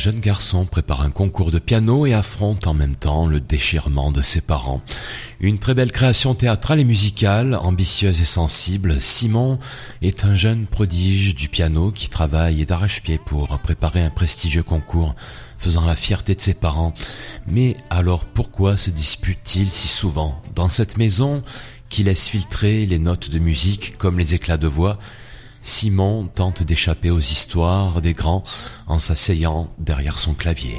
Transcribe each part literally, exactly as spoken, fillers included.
jeune garçon prépare un concours de piano et affronte en même temps le déchirement de ses parents. Une très belle création théâtrale et musicale, ambitieuse et sensible, Simon est un jeune prodige du piano qui travaille d'arrache-pied pour préparer un prestigieux concours, faisant la fierté de ses parents. Mais alors pourquoi se dispute-t-il si souvent dans cette maison qui laisse filtrer les notes de musique comme les éclats de voix? Simon tente d'échapper aux histoires des grands en s'asseyant derrière son clavier.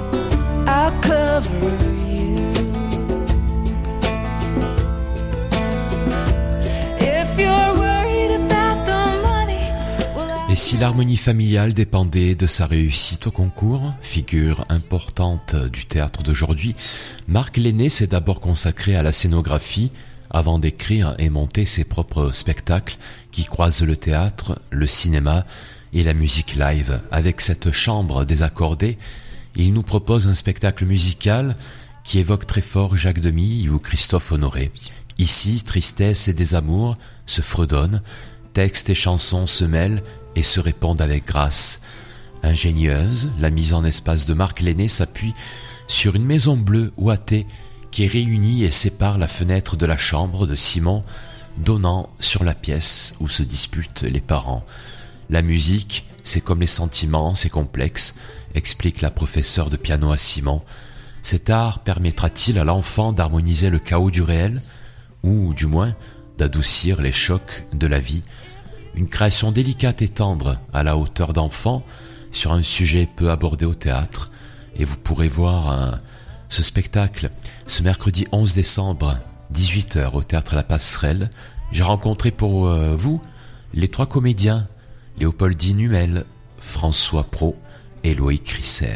Et si l'harmonie familiale dépendait de sa réussite au concours, figure importante du théâtre d'aujourd'hui, Marc Lenné s'est d'abord consacré à la scénographie avant d'écrire et monter ses propres spectacles qui croisent le théâtre, le cinéma et la musique live. Avec cette chambre désaccordée, il nous propose un spectacle musical qui évoque très fort Jacques Demy ou Christophe Honoré. Ici, tristesse et désamour se fredonnent, textes et chansons se mêlent et se répondent avec grâce. Ingénieuse, la mise en espace de Marc Lenné s'appuie sur une maison bleue ouatée qui réunit et sépare la fenêtre de la chambre de Simon, donnant sur la pièce où se disputent les parents. La musique, c'est comme les sentiments, c'est complexe, explique la professeure de piano à Simon. Cet art permettra-t-il à l'enfant d'harmoniser le chaos du réel, ou du moins d'adoucir les chocs de la vie? Une création délicate et tendre à la hauteur d'enfant sur un sujet peu abordé au théâtre, et vous pourrez voir un ce spectacle, ce mercredi onze décembre, dix-huit heures, au Théâtre La Passerelle. J'ai rencontré pour euh, vous les trois comédiens, Léopoldine Hummel, François Praud et Loïc Risser.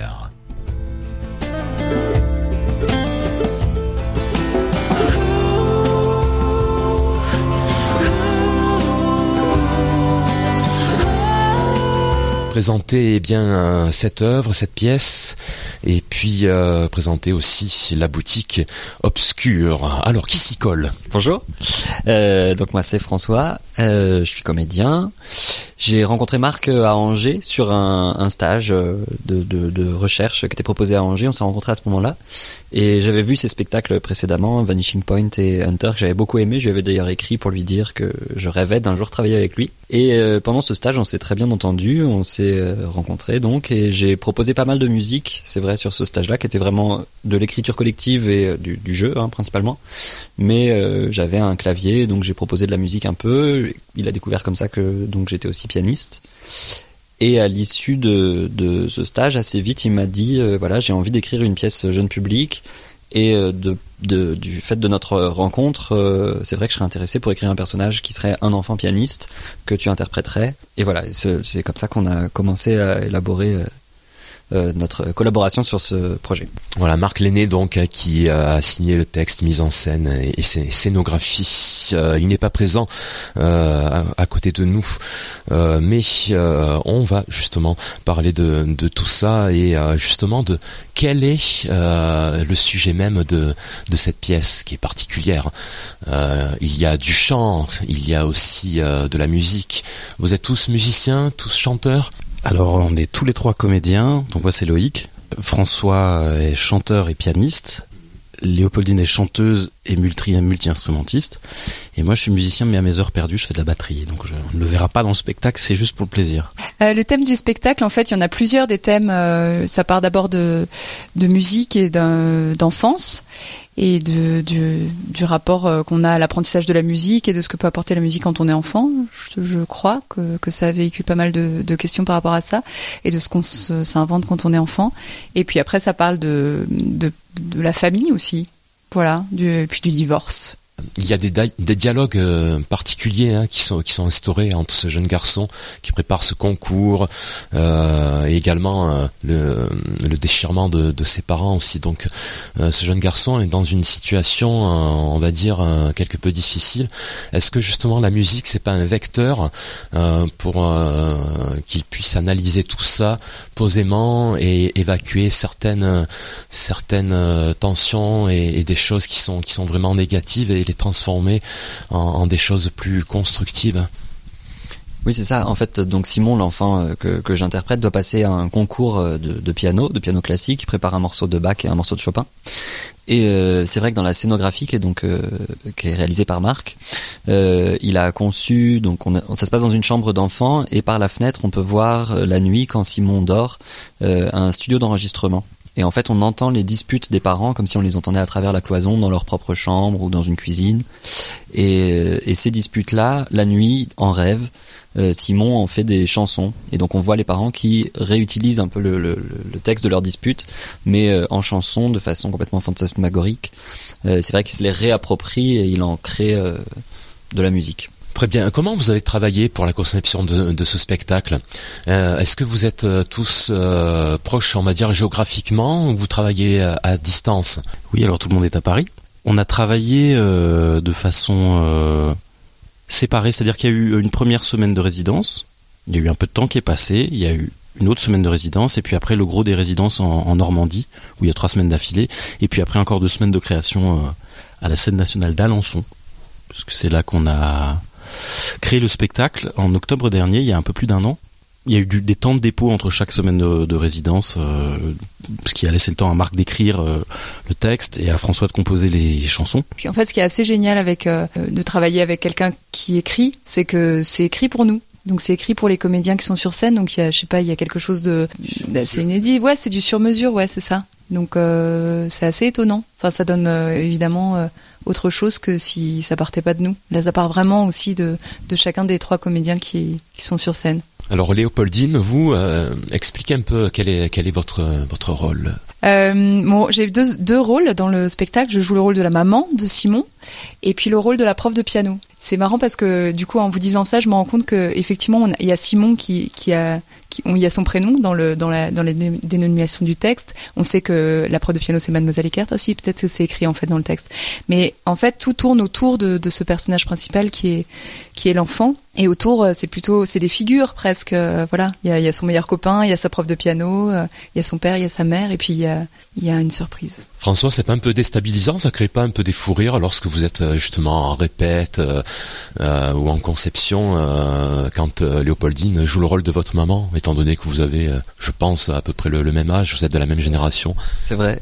Présenter eh bien cette œuvre, cette pièce, et puis euh, présenter aussi la boutique Obscure. Alors, qui s'y colle? Bonjour, euh, donc moi c'est François, euh, je suis comédien. J'ai rencontré Marc à Angers sur un, un stage de, de, de recherche qui était proposé à Angers. On s'est rencontrés à ce moment-là et j'avais vu ses spectacles précédemment, Vanishing Point et Hunter, que j'avais beaucoup aimé. Je lui avais d'ailleurs écrit pour lui dire que je rêvais d'un jour travailler avec lui. Et euh, pendant ce stage, on s'est très bien entendu, on s'est euh, rencontrés donc, et j'ai proposé pas mal de musique, c'est vrai, sur ce stage-là, qui était vraiment de l'écriture collective et euh, du, du jeu hein, principalement. Mais euh, j'avais un clavier, donc j'ai proposé de la musique un peu. Il a découvert comme ça que donc j'étais aussi pianiste. Et à l'issue de, de ce stage, assez vite, il m'a dit euh, voilà, j'ai envie d'écrire une pièce jeune public. Et euh, de, de, du fait de notre rencontre, euh, c'est vrai que je serais intéressé pour écrire un personnage qui serait un enfant pianiste que tu interpréterais. Et voilà, c'est, c'est comme ça qu'on a commencé à élaborer euh, Euh, notre collaboration sur ce projet. Voilà, Marc Lenné donc qui a signé le texte, mise en scène et, et scénographie. Euh, il n'est pas présent euh, à, à côté de nous, euh, mais euh, on va justement parler de, de tout ça et euh, justement de quel est euh, le sujet même de, de cette pièce qui est particulière. Euh, il y a du chant, il y a aussi euh, de la musique. Vous êtes tous musiciens, tous chanteurs? Alors on est tous les trois comédiens, donc moi c'est Loïc, François est chanteur et pianiste, Léopoldine est chanteuse et multi, multi-instrumentiste, et moi je suis musicien mais à mes heures perdues je fais de la batterie, donc je, on ne le verra pas dans le spectacle, c'est juste pour le plaisir. Euh, le thème du spectacle, en fait il y en a plusieurs des thèmes, euh, ça part d'abord de, de musique et d'un, d'enfance, et de, du, du rapport euh, qu'on a à l'apprentissage de la musique et de ce que peut apporter la musique quand on est enfant. Je, je crois que, que ça véhicule pas mal de, de questions par rapport à ça et de ce qu'on se, s'invente quand on est enfant. Et puis après, ça parle de, de, de la famille aussi, voilà, du, et puis du divorce. Il y a des, des dialogues euh, particuliers hein, qui sont qui sont instaurés entre ce jeune garçon qui prépare ce concours euh, et également euh, le, le déchirement de, de ses parents aussi. Donc euh, ce jeune garçon est dans une situation, euh, on va dire, euh, quelque peu difficile. Est-ce que justement la musique c'est pas un vecteur euh, pour euh, qu'il puisse analyser tout ça posément et évacuer certaines certaines euh, tensions et, et des choses qui sont qui sont vraiment négatives et les transformer en, en des choses plus constructives? Oui, c'est ça. En fait, donc Simon, l'enfant que, que j'interprète, doit passer à un concours de, de piano, de piano classique. Il prépare un morceau de Bach et un morceau de Chopin. Et euh, c'est vrai que dans la scénographie qui est donc euh, qui est réalisée par Marc, euh, il a conçu donc on a, ça se passe dans une chambre d'enfant et par la fenêtre on peut voir euh, la nuit quand Simon dort euh, un studio d'enregistrement. Et en fait on entend les disputes des parents comme si on les entendait à travers la cloison dans leur propre chambre ou dans une cuisine. Et, et ces disputes là, la nuit en rêve, euh, Simon en fait des chansons et donc on voit les parents qui réutilisent un peu le, le, le texte de leur dispute mais euh, en chanson de façon complètement fantasmagorique. Euh, c'est vrai qu'il se les réapproprie et il en crée euh, de la musique. Très bien. Comment vous avez travaillé pour la conception de, de ce spectacle ? euh, Est-ce que vous êtes euh, tous euh, proches, on va dire, géographiquement, ou vous travaillez à, à distance ? Oui, alors tout le monde est à Paris. On a travaillé euh, de façon euh, séparée, c'est-à-dire qu'il y a eu une première semaine de résidence, il y a eu un peu de temps qui est passé, il y a eu une autre semaine de résidence, et puis après le gros des résidences en, en Normandie, où il y a trois semaines d'affilée, et puis après encore deux semaines de création euh, à la scène nationale d'Alençon, parce que c'est là qu'on a créé le spectacle en octobre dernier, il y a un peu plus d'un an. Il y a eu du, des temps de dépôt entre chaque semaine de, de résidence, euh, ce qui a laissé le temps à Marc d'écrire euh, le texte et à François de composer les chansons. En fait, ce qui est assez génial avec euh, de travailler avec quelqu'un qui écrit, c'est que c'est écrit pour nous. Donc c'est écrit pour les comédiens qui sont sur scène. Donc il y a, je sais pas, il y a quelque chose de d'assez inédit. Ouais, c'est du sur-mesure, ouais, c'est ça. Donc euh, c'est assez étonnant. Enfin, ça donne euh, évidemment euh, autre chose que si ça partait pas de nous. Là, ça part vraiment aussi de de chacun des trois comédiens qui qui sont sur scène. Alors Léopoldine, vous euh, expliquez un peu quel est quel est votre votre rôle. Euh, bon, j'ai deux deux rôles dans le spectacle. Je joue le rôle de la maman de Simon et puis le rôle de la prof de piano. C'est marrant parce que du coup, en vous disant ça, je me rends compte que effectivement, on a, il y a Simon qui qui a qui, on, il y a son prénom dans le dans la dans les dénominations du texte. On sait que la prof de piano c'est Mademoiselle Eckert aussi. Peut-être que c'est écrit en fait dans le texte. Mais en fait, tout tourne autour de de ce personnage principal qui est qui est l'enfant. Et autour, c'est plutôt, c'est des figures presque. Euh, voilà, il y a, il y a son meilleur copain, il y a sa prof de piano, euh, il y a son père, il y a sa mère, et puis il y a, il y a une surprise. François, c'est pas un peu déstabilisant ? Ça crée pas un peu des fous rires lorsque vous êtes justement en répète euh, euh, ou en conception euh, quand euh, Léopoldine joue le rôle de votre maman, étant donné que vous avez, euh, je pense, à peu près le, le même âge, vous êtes de la même génération. C'est vrai.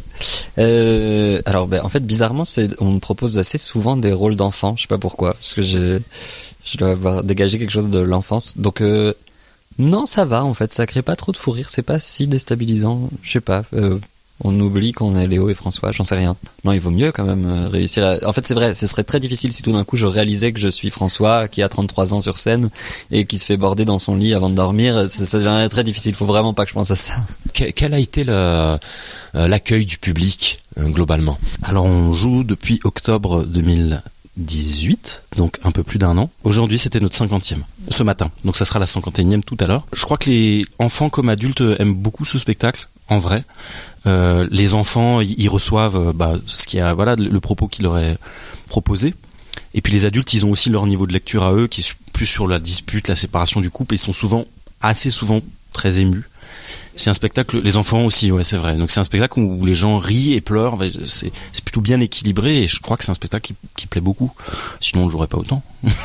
Euh, alors, ben, en fait, bizarrement, c'est, on me propose assez souvent des rôles d'enfants. Je sais pas pourquoi, parce que j'ai Je dois avoir dégagé quelque chose de l'enfance. Donc euh, non, ça va en fait, ça crée pas trop de fou rire, c'est pas si déstabilisant. Je sais pas, euh, on oublie qu'on est Léo et François, j'en sais rien. Non, il vaut mieux quand même euh, réussir à... En fait, c'est vrai, ce serait très difficile si tout d'un coup je réalisais que je suis François, qui a trente-trois ans sur scène et qui se fait border dans son lit avant de dormir. Ça, ça deviendrait très difficile, faut vraiment pas que je pense à ça. Quel a été le, l'accueil du public euh, globalement ? Alors on joue depuis octobre deux mille dix-huit, donc un peu plus d'un an. Aujourd'hui, c'était notre cinquantième, ce matin. Donc ça sera la cinquante et unième tout à l'heure. Je crois que les enfants comme adultes aiment beaucoup ce spectacle, en vrai. Euh, les enfants, ils reçoivent bah, ce qui a, voilà, le propos qu'il leur est proposé. Et puis les adultes, ils ont aussi leur niveau de lecture à eux, qui est plus sur la dispute, la séparation du couple. Ils sont souvent, assez souvent, très émus. C'est un spectacle, les enfants aussi, ouais, c'est vrai. Donc c'est un spectacle où les gens rient et pleurent. C'est, c'est plutôt bien équilibré et je crois que c'est un spectacle qui, qui plaît beaucoup. Sinon, on ne jouerait pas autant.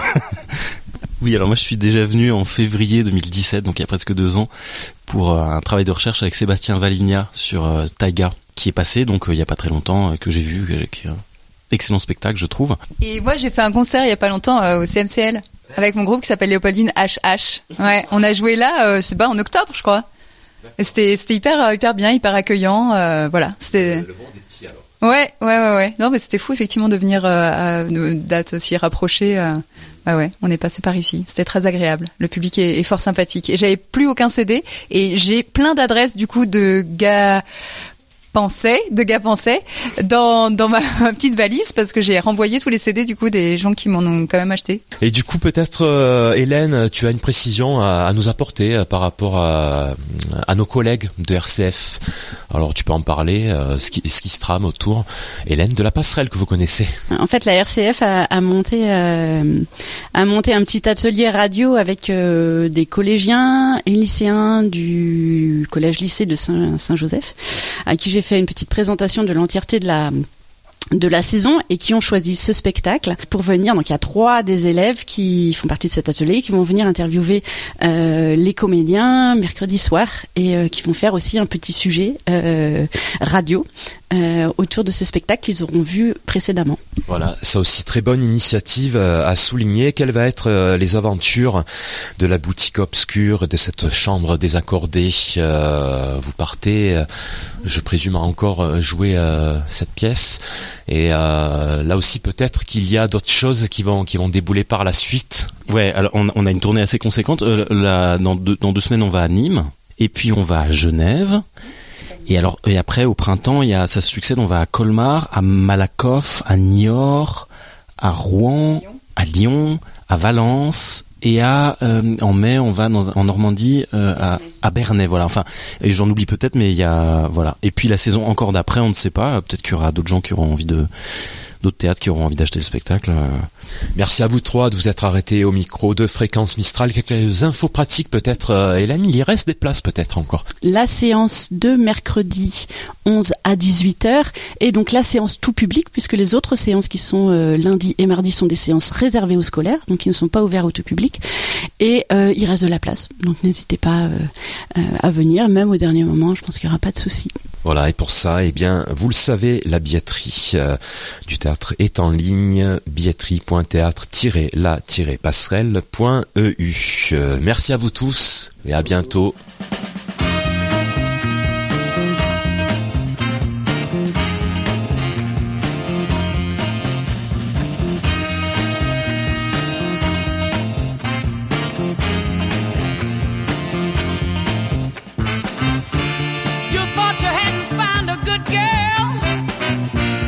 Oui, alors moi, je suis déjà venu en février deux mille dix-sept, donc il y a presque deux ans, pour un travail de recherche avec Sébastien Valigna sur euh, Taïga, qui est passé, donc euh, il y a pas très longtemps, euh, que j'ai vu, euh, qui est un excellent spectacle, je trouve. Et moi, j'ai fait un concert il y a pas longtemps euh, au C M C L avec mon groupe qui s'appelle Léopoldine H H. Ouais, on a joué là, euh, je sais pas, en octobre, je crois. Et c'était c'était hyper hyper bien, hyper accueillant, euh, voilà, c'était le, le monde est petit alors. Ouais, ouais ouais ouais. Non mais c'était fou effectivement de venir euh, à une date aussi rapprochée. Euh, ouais ouais, on est passé par ici. C'était très agréable. Le public est, est fort sympathique. Et j'avais plus aucun C D et j'ai plein d'adresses du coup de gars pensais, de gars pensais dans dans ma, ma petite valise parce que j'ai renvoyé tous les C D du coup des gens qui m'en ont quand même acheté. Et du coup peut-être euh, Hélène, tu as une précision à, à nous apporter euh, par rapport à, à nos collègues de R C F. Alors tu peux en parler, euh, ce qui ce qui se trame autour. Hélène, de la passerelle que vous connaissez. En fait, la R C F a, a monté euh, a monté un petit atelier radio avec euh, des collégiens et lycéens du collège-lycée de Saint, Saint-Joseph, à qui j'ai fait une petite présentation de l'entièreté de la de la saison et qui ont choisi ce spectacle pour venir. Donc il y a trois des élèves qui font partie de cet atelier qui vont venir interviewer euh, les comédiens mercredi soir et euh, qui vont faire aussi un petit sujet euh, radio euh, autour de ce spectacle qu'ils auront vu précédemment. Voilà, ça aussi très bonne initiative à souligner. Quelles vont être les aventures de la boutique obscure, de cette chambre désaccordée? euh, Vous partez, je présume, à encore jouer euh, cette pièce. Et euh, là aussi, peut-être qu'il y a d'autres choses qui vont qui vont débouler par la suite. Ouais, alors on, on a une tournée assez conséquente. Euh, là, dans deux, dans deux semaines, on va à Nîmes, et puis on va à Genève. Et alors, et après, au printemps, il y a, ça se succède, on va à Colmar, à Malakoff, à Niort, à Rouen, à Lyon, à Valence, et à, euh, en mai, on va dans, en Normandie, euh, à, à Bernay, voilà. Enfin, et j'en oublie peut-être, mais il y a, voilà. Et puis la saison encore d'après, on ne sait pas. Peut-être qu'il y aura d'autres gens qui auront envie de, d'autres théâtres qui auront envie d'acheter le spectacle. Merci à vous trois de vous être arrêtés au micro de Fréquence Mistral. Quelques infos pratiques peut-être, euh, Hélène, il y reste des places peut-être encore. La séance de mercredi onze à dix-huit heures et donc la séance tout public puisque les autres séances qui sont euh, lundi et mardi sont des séances réservées aux scolaires, donc qui ne sont pas ouvertes au tout public et euh, il reste de la place. Donc n'hésitez pas euh, euh, à venir, même au dernier moment, je pense qu'il n'y aura pas de souci. Voilà, et pour ça, eh bien, vous le savez, la billetterie euh, du théâtre est en ligne, billetterie point théâtre tiret la tiret passerelle point e u. Euh, merci à vous tous et à bientôt.